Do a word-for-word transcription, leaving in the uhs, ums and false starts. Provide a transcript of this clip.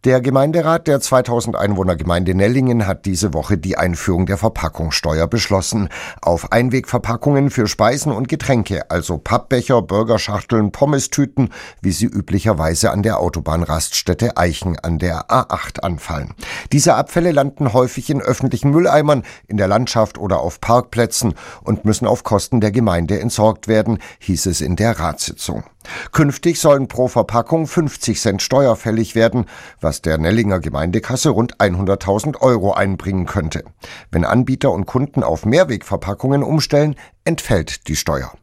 Der Gemeinderat der zweitausend Einwohner Gemeinde Nellingen hat diese Woche die Einführung der Verpackungssteuer beschlossen. Auf Einwegverpackungen für Speisen und Getränke, also Pappbecher, Burgerschachteln, Pommestüten, wie sie üblicherweise an der Autobahnraststätte Eichen an der A acht anfallen. Diese Abfälle landen häufig in öffentlichen Mülleimern, in der Landschaft oder auf Parkplätzen und müssen auf Kosten der Gemeinde entsorgt werden, hieß es in der Ratssitzung. Künftig sollen pro Verpackung fünfzig Cent Steuer fällig werden, was der Nellinger Gemeindekasse rund hunderttausend Euro einbringen könnte. Wenn Anbieter und Kunden auf Mehrwegverpackungen umstellen, entfällt die Steuer.